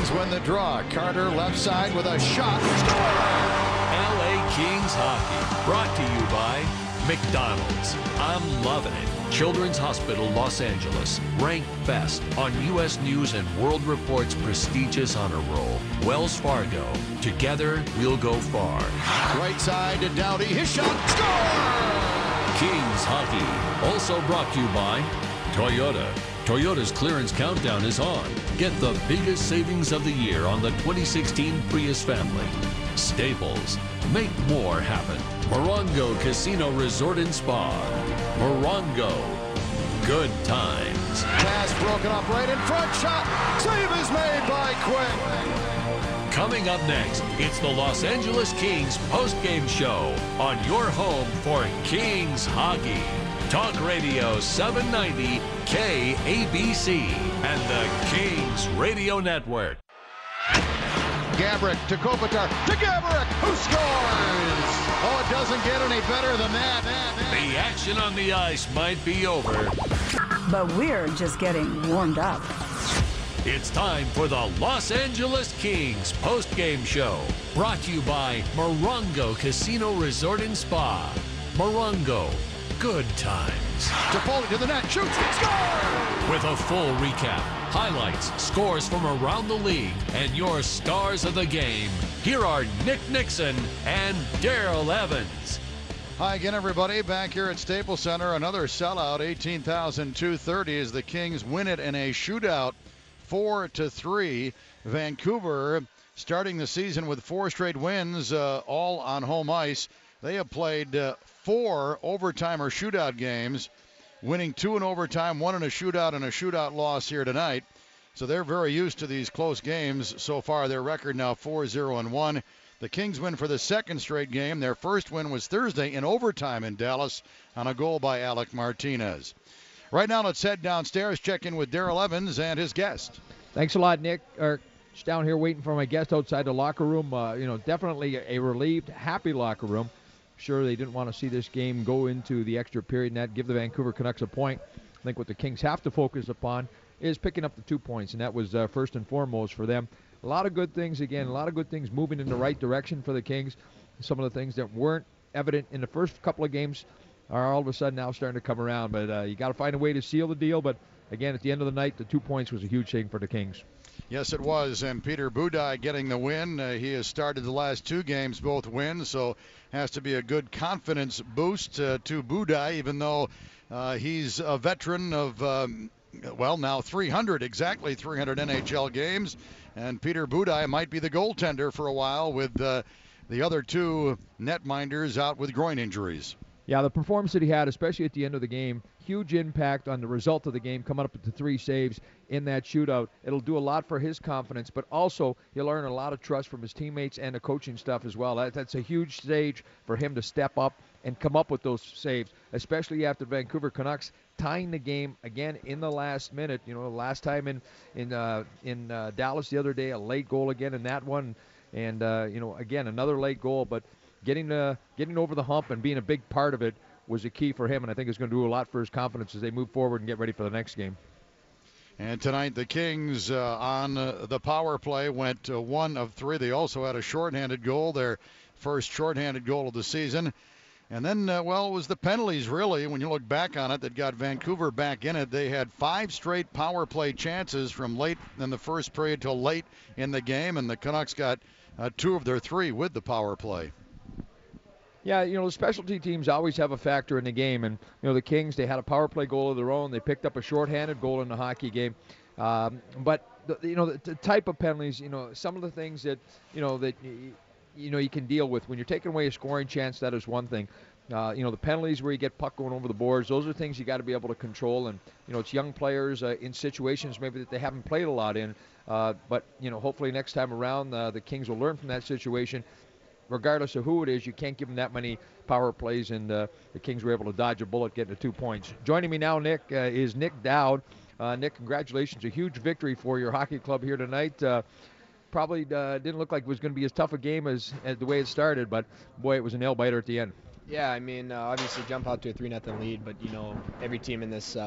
Kings win the draw. Carter left side with a shot. Score! LA Kings hockey, brought to you by McDonald's. I'm loving it. Children's Hospital Los Angeles, ranked best on U.S. News and World Report's prestigious honor roll. Wells Fargo, together we'll go far. Right side to Doughty, his shot, score! Kings hockey, also brought to you by Toyota. Toyota's clearance countdown is on. Get the biggest savings of the year on the 2016 Prius family. Staples, make more happen. Morongo Casino Resort and Spa. Morongo, good times. Pass broken up right in front, shot. Save is made by Quick. Coming up next, it's the Los Angeles Kings post-game show on your home for Kings hockey. Talk Radio 790 KABC and the Kings Radio Network. Gaborik to Kopitar to Gaborik, who scores! Oh, it doesn't get any better than that. The action on the ice might be over, but we're just getting warmed up. It's time for the Los Angeles Kings post-game show, brought to you by Morongo Casino Resort and Spa. Morongo, good times. Toffoli to the net, shoots, scores! With a full recap, highlights, scores from around the league, and your stars of the game, here are Nick Nixon and Daryl Evans. Hi again, everybody. Back here at Staples Center, another sellout, 18,230 as the Kings win it in a shootout, 4-3. Vancouver starting the season with 4 straight wins, all on home ice. They have played 4 overtime or shootout games, winning 2 in overtime, 1 in a shootout loss here tonight. So they're very used to these close games so far. Their record now 4-0-1. The Kings win for the second straight game. Their first win was Thursday in overtime in Dallas on a goal by Alec Martinez. Right now, let's head downstairs, check in with Daryl Evans and his guest. Thanks a lot, Nick. Just down here waiting for my guest outside the locker room. Definitely a relieved, happy locker room. Sure, they didn't want to see this game go into the extra period and that give the Vancouver Canucks a point. I think what the Kings have to focus upon is picking up the 2 points, and that was first and foremost for them. A lot of good things, moving in the right direction for the Kings. Some of the things that weren't evident in the first couple of games are all of a sudden now starting to come around. But you got to find a way to seal the deal. But, again, at the end of the night, the 2 points was a huge thing for the Kings. Yes, it was, and Peter Budaj getting the win. He has started the last 2 games, both wins, so has to be a good confidence boost to Budaj, even though he's a veteran of, now 300 NHL games, and Peter Budaj might be the goaltender for a while with the other 2 netminders out with groin injuries. Yeah, the performance that he had, especially at the end of the game, huge impact on the result of the game, coming up with the 3 saves in that shootout. It'll do a lot for his confidence, but also he'll earn a lot of trust from his teammates and the coaching staff as well. That's a huge stage for him to step up and come up with those saves, especially after the Vancouver Canucks tying the game again in the last minute. You know, last time in Dallas the other day, a late goal again in that one, and again another late goal, but getting over the hump and being a big part of it was a key for him, and I think it's going to do a lot for his confidence as they move forward and get ready for the next game. And tonight the Kings on the power play went 1 of 3. They also had a shorthanded goal, their first shorthanded goal of the season. And then, it was the penalties, really, when you look back on it, that got Vancouver back in it. They had 5 straight power play chances from late in the first period till late in the game, and the Canucks got 2 of their 3 with the power play. Yeah, the specialty teams always have a factor in the game, and the Kings, they had a power play goal of their own. They picked up a shorthanded goal in the hockey game, but the type of penalties, some of the things that you can deal with when you're taking away a scoring chance. That is one thing. The penalties where you get puck going over the boards, those are things you got to be able to control. And it's young players in situations maybe that they haven't played a lot in, but hopefully next time around the Kings will learn from that situation. Regardless of who it is, you can't give them that many power plays, and the Kings were able to dodge a bullet getting the 2 points. Joining me now, Nick, is Nick Dowd. Nick, congratulations. A huge victory for your hockey club here tonight. Probably didn't look like it was going to be as tough a game as the way it started, but, boy, it was a nail-biter at the end. Yeah, I mean, obviously jump out to a 3-0 lead, but every team in this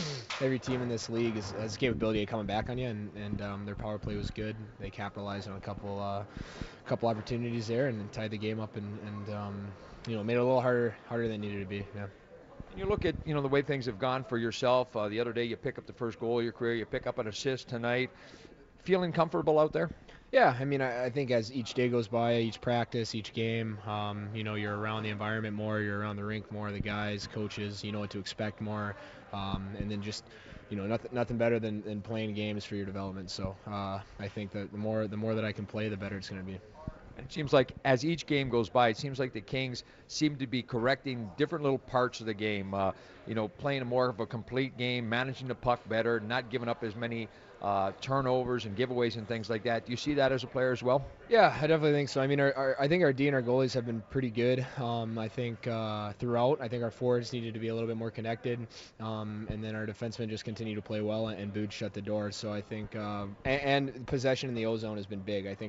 league has the capability of coming back on you, and their power play was good. They capitalized on a couple opportunities there, and then tied the game up, and made it a little harder than it needed to be. Yeah. And you look at the way things have gone for yourself. The other day you pick up the first goal of your career. You pick up an assist tonight. Feeling comfortable out there? Yeah, I mean, I think as each day goes by, each practice, each game, you're around the environment more, you're around the rink more, the guys, coaches, you know what to expect more, and then just, nothing better than playing games for your development. So I think that the more that I can play, the better it's going to be. And it seems like as each game goes by, it seems like the Kings seem to be correcting different little parts of the game. Playing a more of a complete game, managing the puck better, not giving up as many turnovers and giveaways and things like that. Do you see that as a player as well? Yeah, I definitely think so. I mean, I think our D and our goalies have been pretty good. I think throughout, I think our forwards needed to be a little bit more connected, and then our defensemen just continue to play well, and Bood shut the door. So I think, and possession in the O-zone has been big. I think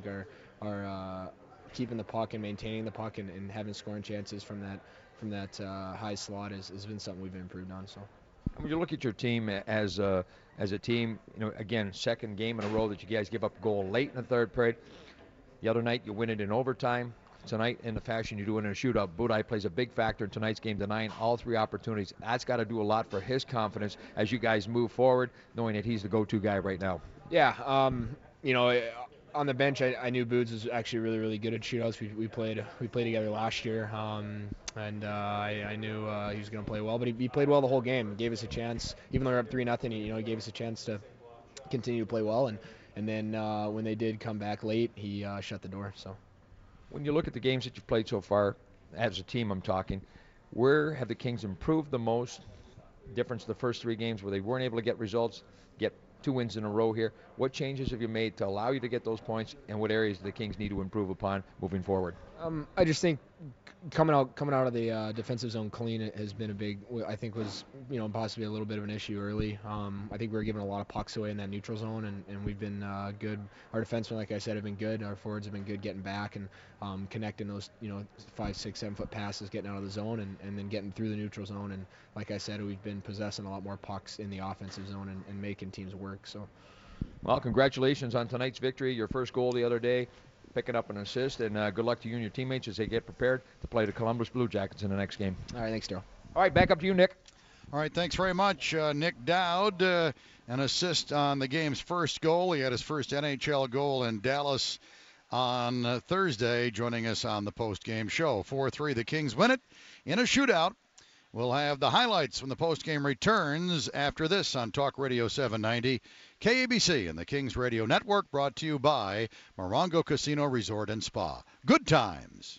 our keeping the puck and maintaining the puck and having scoring chances from that high slot has been something we've improved on. So. When you look at your team as a team, again, second game in a row that you guys give up a goal late in the third period. The other night you win it in overtime. Tonight, in the fashion you do it in a shootout, Budaj plays a big factor in tonight's game, denying all three opportunities. That's got to do a lot for his confidence as you guys move forward, knowing that he's the go-to guy right now. Yeah, on the bench, I knew Boods was actually really, really good at shootouts. We played together last year, and I knew he was going to play well. But he played well the whole game. He gave us a chance, even though we were up 3-0. He gave us a chance to continue to play well. And then when they did come back late, he shut the door. So, when you look at the games that you've played so far, as a team, I'm talking, where have the Kings improved the most? Difference the first three games where they weren't able to get results, get 2 wins in a row here. What changes have you made to allow you to get those points, and what areas do the Kings need to improve upon moving forward? I just think coming out of the defensive zone clean has been a big. I think was possibly a little bit of an issue early. I think we were giving a lot of pucks away in that neutral zone, and we've been good. Our defensemen, like I said, have been good. Our forwards have been good getting back and connecting those 5, 6, 7 foot passes, getting out of the zone, and then getting through the neutral zone. And like I said, we've been possessing a lot more pucks in the offensive zone and making teams work. So, well, congratulations on tonight's victory. Your first goal the other day, picking up an assist, and good luck to you and your teammates as they get prepared to play the Columbus Blue Jackets in the next game. All right, thanks, Daryl. All right, back up to you, Nick. All right, thanks very much, Nick Dowd. An assist on the game's first goal. He had his first NHL goal in Dallas on Thursday, joining us on the post-game show. 4-3, the Kings win it in a shootout. We'll have the highlights from the post-game returns after this on Talk Radio 790, KABC and the Kings Radio Network, brought to you by Morongo Casino Resort and Spa. Good times.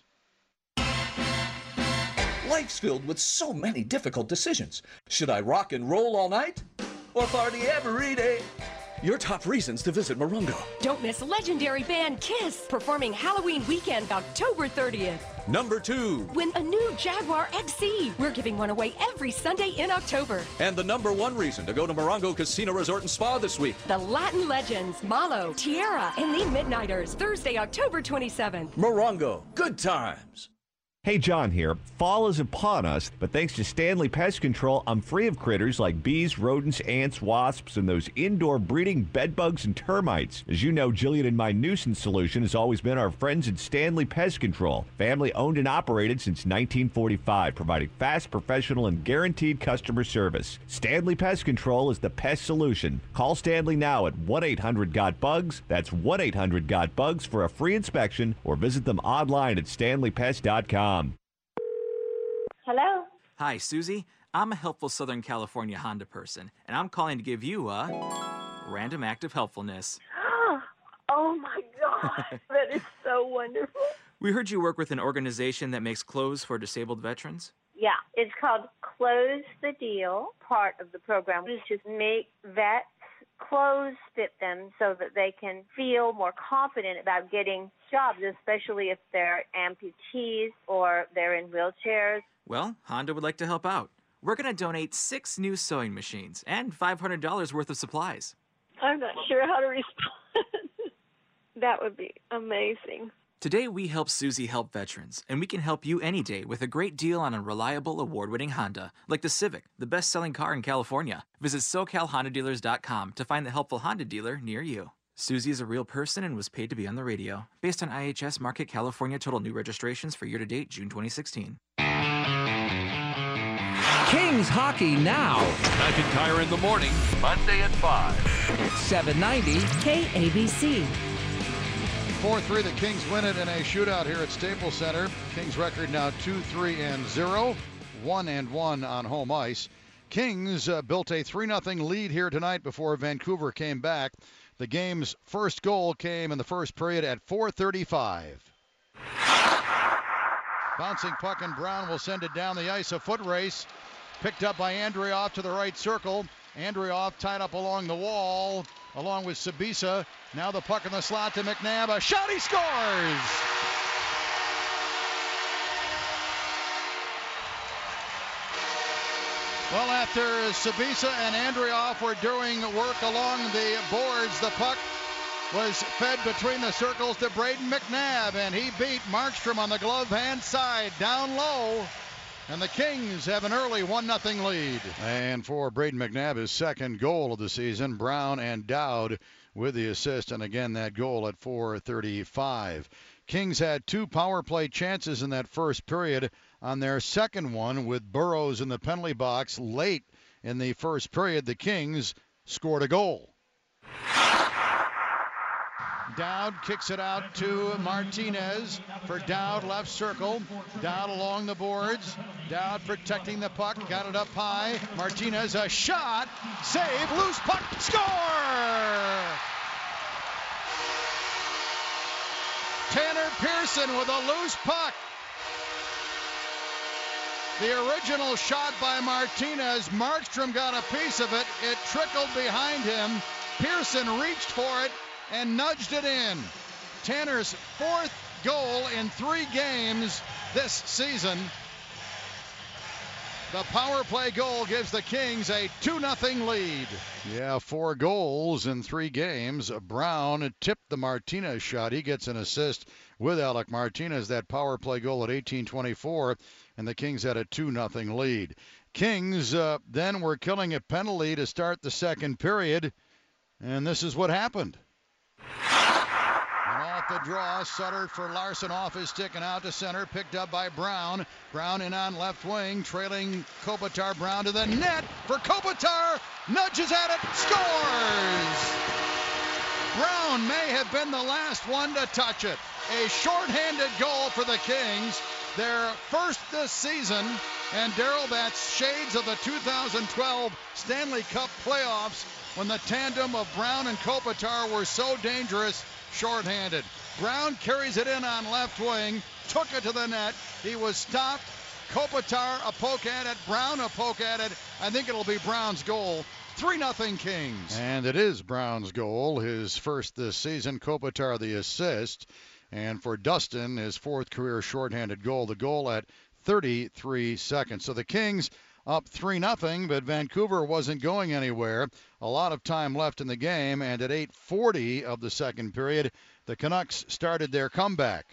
Life's filled with so many difficult decisions. Should I rock and roll all night or party every day? Your top reasons to visit Morongo. Don't miss legendary band Kiss performing Halloween weekend October 30th. Number 2. Win a new Jaguar XC. We're giving one away every Sunday in October. And the number 1 reason to go to Morongo Casino Resort and Spa this week. The Latin Legends, Malo, Tierra, and the Midnighters, Thursday, October 27th. Morongo, good times. Hey, John here. Fall is upon us, but thanks to Stanley Pest Control, I'm free of critters like bees, rodents, ants, wasps, and those indoor breeding bedbugs and termites. As you know, Jillian and my nuisance solution has always been our friends at Stanley Pest Control. Family owned and operated since 1945, providing fast, professional, and guaranteed customer service. Stanley Pest Control is the pest solution. Call Stanley now at 1-800-GOT-BUGS. That's 1-800-GOT-BUGS for a free inspection, or visit them online at stanleypest.com. Hello? Hi, Susie. I'm a helpful Southern California Honda person, and I'm calling to give you a random act of helpfulness. Oh, my God. That is so wonderful. We heard you work with an organization that makes clothes for disabled veterans. Yeah, it's called Close the Deal. Part of the program is to make vets clothes fit them so that they can feel more confident about getting jobs, especially if they're amputees or they're in wheelchairs. Well, Honda would like to help out. We're going to donate 6 new sewing machines and $500 worth of supplies. I'm not sure how to respond. That would be amazing. Today, we help Susie help veterans, and we can help you any day with a great deal on a reliable, award-winning Honda, like the Civic, the best-selling car in California. Visit SoCalHondaDealers.com to find the helpful Honda dealer near you. Susie is a real person and was paid to be on the radio. Based on IHS Market California total new registrations for year-to-date June 2016. Kings hockey now. McIntyre in the morning, Monday at 5. 790 KABC. 4-3, the Kings win it in a shootout here at Staples Center. Kings record now 2-3-0, 1-1 on home ice. Kings built a 3-0 lead here tonight before Vancouver came back. The game's first goal came in the first period at 4:35. Bouncing puck, and Brown will send it down the ice. A foot race picked up by Andrioff to the right circle. Andrioff tied up along the wall along with Sabisa. Now the puck in the slot to McNabb. A shot, he scores! Well, after Sabisa and Andrioff were doing work along the boards, the puck was fed between the circles to Braden McNabb, and he beat Markstrom on the glove hand side down low. And the Kings have an early 1-0 lead. And for Braden McNabb, his second goal of the season, Brown and Dowd with the assist, and again that goal at 4:35. Kings had 2 power play chances in that first period. On their second one, with Burrows in the penalty box late in the first period, the Kings scored a goal. Dowd kicks it out to Martinez for Dowd, left circle. Dowd along the boards. Dowd protecting the puck, got it up high. Martinez, a shot, save, loose puck, score! Tanner Pearson with a loose puck. The original shot by Martinez, Markstrom got a piece of it. It trickled behind him. Pearson reached for it and nudged it in. Tanner's 4th goal in 3 games this season. The power play goal gives the Kings a 2-0 lead. Yeah, 4 goals in 3 games. Brown tipped the Martinez shot. He gets an assist with Alec Martinez. That power play goal at 18:24, and the Kings had a 2-0 lead. Kings then were killing a penalty to start the second period, and this is what happened. And off the draw, Sutter for Larson off his stick and out to center, picked up by Brown. Brown in on left wing, trailing Kopitar. Brown to the net for Kopitar, nudges at it, scores! Brown may have been the last one to touch it. A shorthanded goal for the Kings, their first this season. And Darryl, that's shades of the 2012 Stanley Cup playoffs when the tandem of Brown and Kopitar were so dangerous shorthanded. Brown carries it in on left wing, took it to the net. He was stopped. Kopitar a poke at it, Brown a poke at it. I think it'll be Brown's goal. 3-0 Kings. And it is Brown's goal, his first this season. Kopitar the assist. And for Dustin, his 4th career shorthanded goal, the goal at 33 seconds. So the Kings up 3-0, but Vancouver wasn't going anywhere. A lot of time left in the game, and at 8:40 of the second period, the Canucks started their comeback.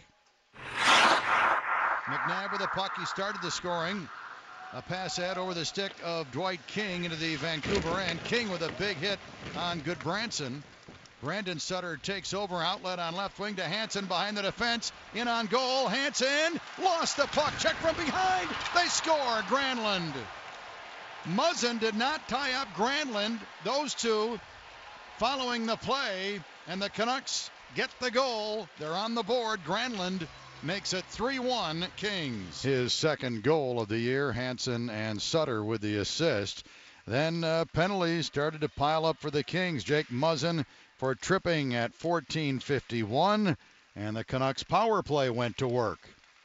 McNabb with the puck. He started the scoring. A pass ahead over the stick of Dwight King into the Vancouver end. King with a big hit on Goodbranson. Brandon Sutter takes over, outlet on left wing to Hansen behind the defense. In on goal, Hansen lost the puck, check from behind. They score, Granlund. Muzzin did not tie up Granlund. Those two following the play, and the Canucks get the goal. They're on the board. Granlund makes it 3-1 Kings. His second goal of the year, Hansen and Sutter with the assist. Then penalties started to pile up for the Kings. Jake Muzzin for tripping at 14:51, and the Canucks power play went to work.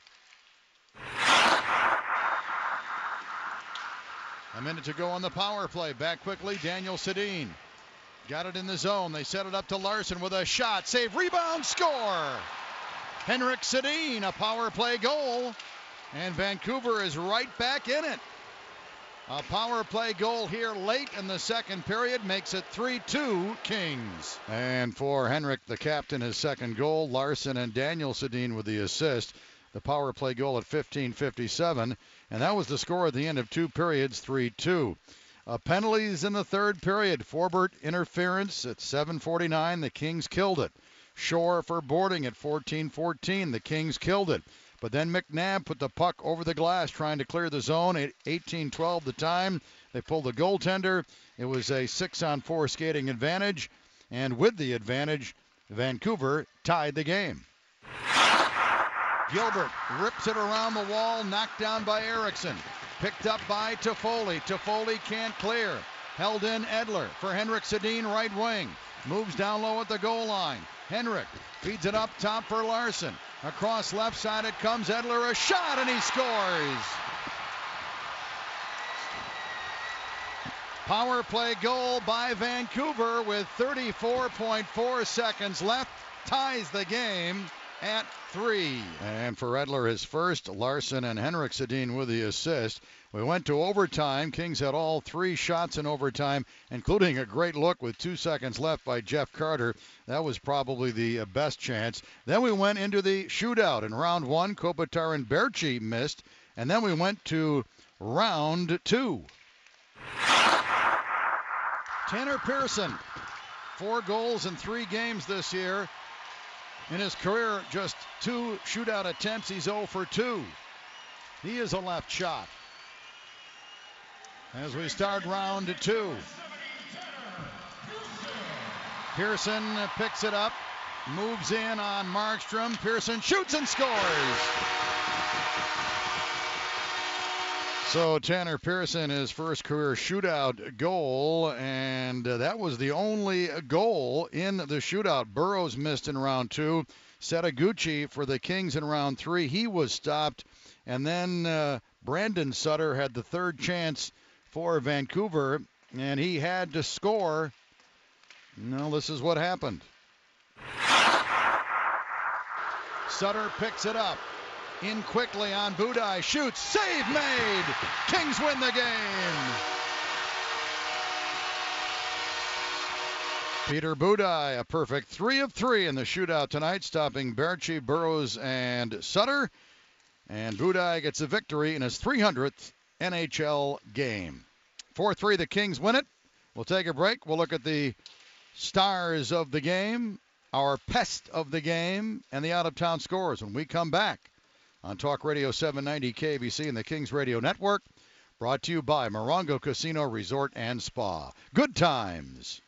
A minute to go on the power play. Back quickly, Daniel Sedin. Got it in the zone. They set it up to Larson with a shot. Save, rebound, score! Henrik Sedin, a power play goal. And Vancouver is right back in it. A power play goal here late in the second period makes it 3-2 Kings. And for Henrik, the captain, his second goal. Larson and Daniel Sedin with the assist. The power play goal at 15:57. And that was the score at the end of two periods, 3-2. Penalties in the third period. Forbert interference at 7:49. The Kings killed it. Shore for boarding at 14:14. The Kings killed it. But then McNabb put the puck over the glass trying to clear the zone at 18:12 the time. They pulled the goaltender. It was a 6-on-4 skating advantage. And with the advantage, Vancouver tied the game. Gilbert rips it around the wall, knocked down by Eriksson. Picked up by Toffoli. Toffoli can't clear. Held in Edler for Henrik Sedin, right wing. Moves down low at the goal line. Henrik feeds it up top for Larson. Across left side it comes. Edler, a shot, and he scores. Power play goal by Vancouver with 34.4 seconds left. Ties the game at 3. And for Edler, his first. Larson and Henrik Sedin with the assist. We went to overtime. Kings had all 3 shots in overtime, including a great look with 2 seconds left by Jeff Carter. That was probably the best chance. Then we went into the shootout. In round 1, Kopitar and Berchi missed. And then we went to round 2. Tanner Pearson, 4 goals in 3 games this year. In his career, just 2 shootout attempts. He's 0 for 2. He is a left shot. As we start round 2. Pearson picks it up, moves in on Markstrom. Pearson shoots and scores. So Tanner Pearson, his first career shootout goal, and that was the only goal in the shootout. Burrows missed in round 2. Setaguchi for the Kings in round 3. He was stopped. And then Brandon Sutter had the third chance for Vancouver, and he had to score. No, this is what happened. Sutter picks it up. In quickly on Budaj. Shoots. Save made. Kings win the game. Peter Budaj, a perfect 3 of 3 in the shootout tonight, stopping Berchi, Burrows, and Sutter. And Budaj gets a victory in his 300th NHL game. 4-3, the Kings win it. We'll take a break. We'll look at the stars of the game, our pest of the game, and the out-of-town scores when we come back on Talk Radio 790 KBC and the Kings Radio Network. Brought to you by Morongo Casino Resort and Spa. Good times.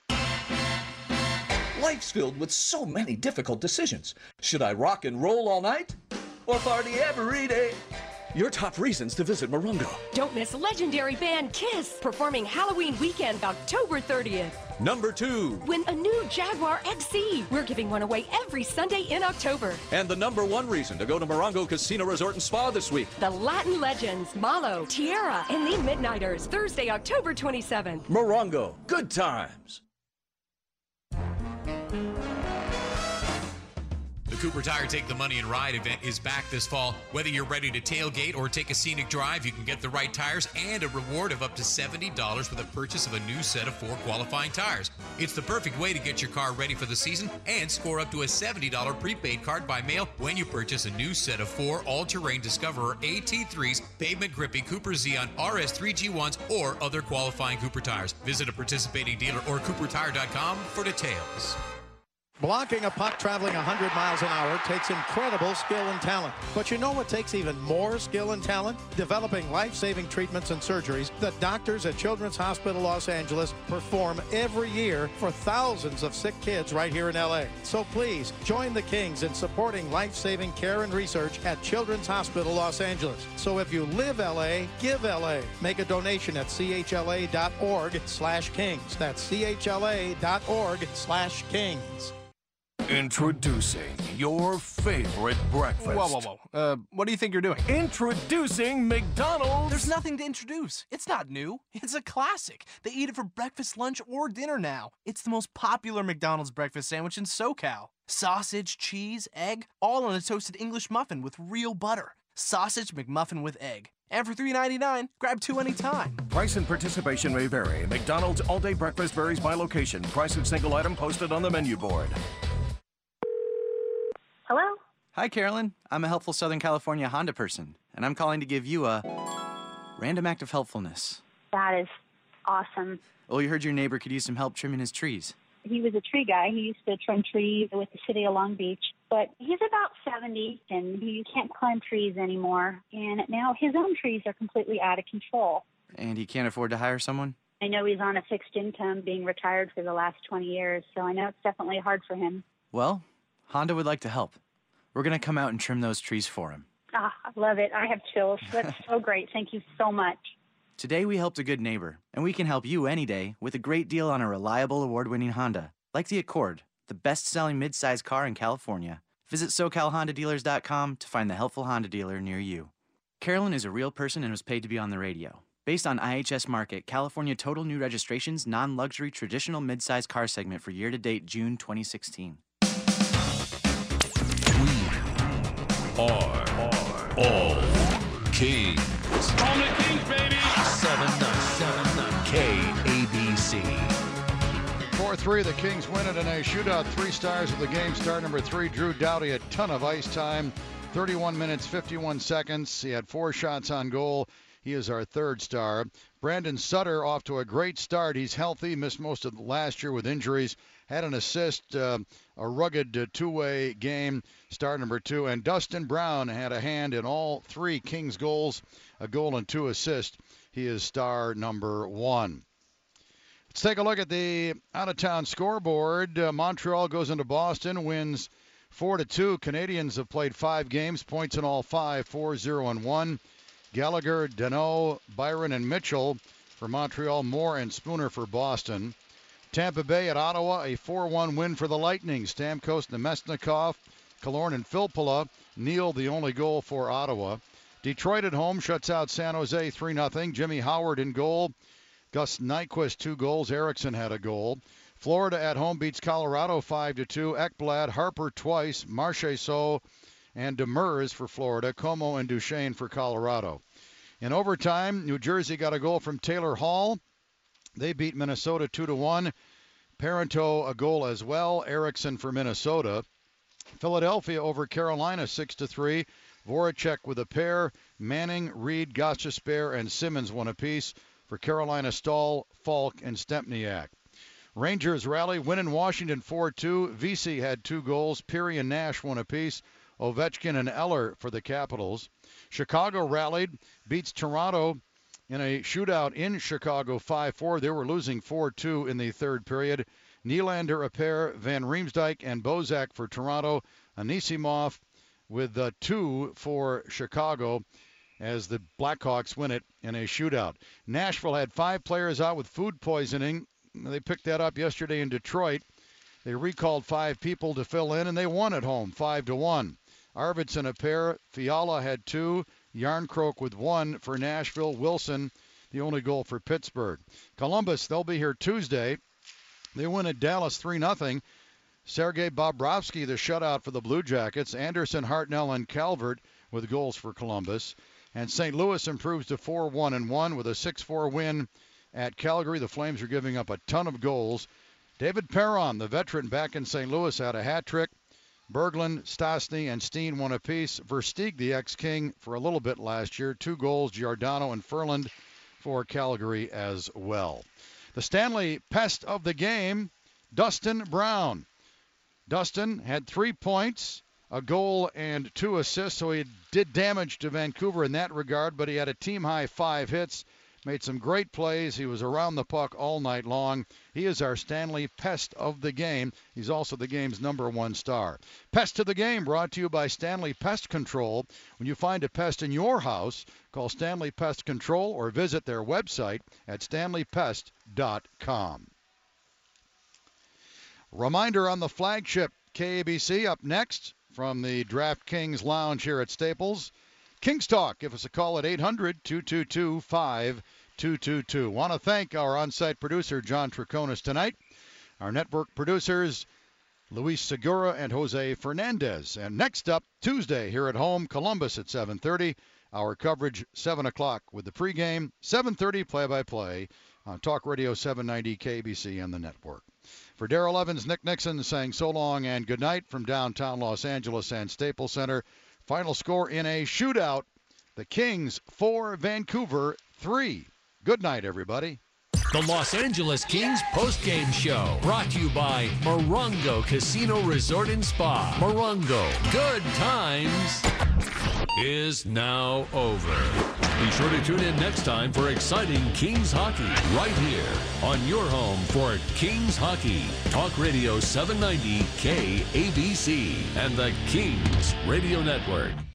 Life's filled with so many difficult decisions. Should I rock and roll all night or party every day? Your top reasons to visit Morongo. Don't miss legendary band Kiss performing Halloween weekend October 30th. Number 2. Win a new Jaguar XC. We're giving one away every Sunday in October. And the number 1 reason to go to Morongo Casino Resort and Spa this week. The Latin Legends, Malo, Tierra, and the Midnighters, Thursday, October 27th. Morongo. Good times. The Cooper Tire Take the Money and Ride event is back this fall. Whether you're ready to tailgate or take a scenic drive, you can get the right tires and a reward of up to $70 for the purchase of a new set of 4 qualifying tires. It's the perfect way to get your car ready for the season and score up to a $70 prepaid card by mail when you purchase a new set of 4 all-terrain Discoverer AT3s, pavement gripping Cooper Xeon RS3G1s, or other qualifying Cooper tires. Visit a participating dealer or CooperTire.com for details. Blocking a puck traveling 100 miles an hour takes incredible skill and talent. But you know what takes even more skill and talent? Developing life-saving treatments and surgeries that doctors at Children's Hospital Los Angeles perform every year for thousands of sick kids right here in LA. So please, join the Kings in supporting life-saving care and research at Children's Hospital Los Angeles. So if you live LA, give LA. Make a donation at chla.org/Kings. That's chla.org/Kings. Introducing your favorite breakfast. Whoa. What do you think you're doing? Introducing McDonald's. There's nothing to introduce. It's not new. It's a classic. They eat it for breakfast, lunch, or dinner now. It's the most popular McDonald's breakfast sandwich in SoCal. Sausage, cheese, egg, all on a toasted English muffin with real butter. Sausage McMuffin with egg. And for $3.99, grab 2 anytime. Price and participation may vary. McDonald's all-day breakfast varies by location. Price of single item posted on the menu board. Hello? Hi, Carolyn. I'm a helpful Southern California Honda person, and I'm calling to give you a random act of helpfulness. That is awesome. Well, you heard your neighbor could use some help trimming his trees. He was a tree guy. He used to trim trees with the city of Long Beach. But he's about 70, and he can't climb trees anymore. And now his own trees are completely out of control. And he can't afford to hire someone? I know he's on a fixed income, being retired for the last 20 years, so I know it's definitely hard for him. Well, Honda would like to help. We're going to come out and trim those trees for him. Ah, I love it. I have chills. That's so great. Thank you so much. Today we helped a good neighbor, and we can help you any day with a great deal on a reliable award-winning Honda, like the Accord, the best-selling mid-size car in California. Visit SoCalHondaDealers.com to find the helpful Honda dealer near you. Carolyn is a real person and was paid to be on the radio. Based on IHS Market, California total new registrations, non-luxury traditional mid-size car segment for year-to-date June 2016. We are all Kings. On the Kings, baby! 797 KABC. 4-3, the Kings win it in a shootout. 3 stars of the game. Star number 3, Drew Doughty, a ton of ice time. 31 minutes, 51 seconds. He had 4 shots on goal. He is our 3rd star. Brandon Sutter off to a great start. He's healthy, missed most of last year with injuries. Had an assist, a rugged two-way game, star number 2. And Dustin Brown had a hand in all 3 Kings goals, a goal and 2 assists. He is star number 1. Let's take a look at the out-of-town scoreboard. Montreal goes into Boston, wins 4-2. Canadians have played 5 games, points in all 5, 4-0-1. Gallagher, Deneau, Byron, and Mitchell for Montreal, Moore and Spooner for Boston. Tampa Bay at Ottawa, a 4-1 win for the Lightning. Stamkos, Nemesnikov, Killorn, and Filppula. Neal, the only goal for Ottawa. Detroit at home shuts out San Jose 3-0. Jimmy Howard in goal. Gus Nyquist 2 goals. Erickson had a goal. Florida at home beats Colorado 5-2. Ekblad, Harper twice. Marchessault and Demers for Florida. Como and Duchesne for Colorado. In overtime, New Jersey got a goal from Taylor Hall. They beat Minnesota 2-1. Parenteau a goal as well. Erickson for Minnesota. Philadelphia over Carolina 6-3. Voracek with a pair. Manning, Reed, Gostisbehere, and Simmons one apiece. For Carolina, Stahl, Falk, and Stempniak. Rangers rally, win in Washington 4-2. Vesey had 2 goals. Peary and Nash one apiece. Ovechkin and Eller for the Capitals. Chicago rallied, beats Toronto in a shootout in Chicago 5-4. They were losing 4-2 in the 3rd period. Nylander a pair, Van Riemsdyk and Bozak for Toronto. Anisimov with 2 for Chicago as the Blackhawks win it in a shootout. Nashville had 5 players out with food poisoning. They picked that up yesterday in Detroit. They recalled 5 people to fill in, and they won at home 5-1. Arvidsson a pair. Fiala had 2. Yarncroke with 1 for Nashville. Wilson, the only goal for Pittsburgh. Columbus, they'll be here Tuesday. They win at Dallas 3-0. Sergei Bobrovsky, the shutout for the Blue Jackets. Anderson, Hartnell, and Calvert with goals for Columbus. And St. Louis improves to 4-1-1 with a 6-4 win at Calgary. The Flames are giving up a ton of goals. David Perron, the veteran back in St. Louis, had a hat trick. Berglund, Stastny, and Steen one apiece. Versteeg, the ex-King, for a little bit last year. 2 goals, Giordano and Ferland for Calgary as well. The Stanley Pest of the game, Dustin Brown. Dustin had 3 points, a goal, and 2 assists, so he did damage to Vancouver in that regard, but he had a team-high 5 hits, made some great plays. He was around the puck all night long. He is our Stanley Pest of the game. He's also the game's #1 star. Pest of the game brought to you by Stanley Pest Control. When you find a pest in your house, call Stanley Pest Control or visit their website at stanleypest.com. Reminder on the flagship KABC up next from the DraftKings Lounge here at Staples. Kings Talk. Give us a call at 800-222-5222. Want to thank our on-site producer, John Triconis, tonight. Our network producers, Luis Segura and Jose Fernandez. And next up, Tuesday here at home, Columbus at 7:30 Our coverage 7 o'clock with the pregame, 7:30 play-by-play on Talk Radio 790 KBC and the network. For Darrell Evans, Nick Nixon saying so long and good night from downtown Los Angeles and Staples Center. Final score in a shootout, the Kings 4, Vancouver 3. Good night, everybody. The Los Angeles Kings postgame show, brought to you by Morongo Casino Resort and Spa. Morongo, good times, is now over. Be sure to tune in next time for exciting Kings hockey right here on your home for Kings hockey. Talk Radio 790 KABC and the Kings Radio Network.